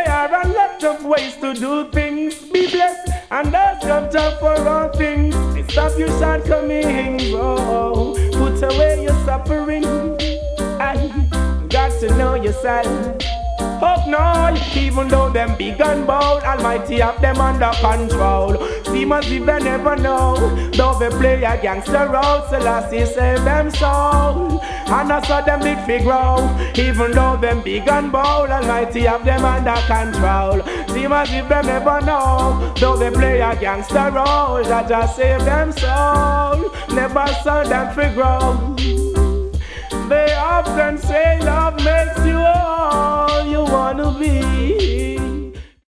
there are a lot of ways to do things. Be blessed and ask of Jah for all things. Stop your shortcomings, oh, put away your suffering. I got to know yourself. Hope no, even though them big and bold, Almighty have them under control. Seem as if they never know, though they play a gangster role, Selassie save them soul. And I saw them did figure out, even though them big and bold, Almighty have them under control. Seem as if they never know, though they play a gangster role, that just save them soul. Never saw them figure out. They often say love makes you all you wanna be.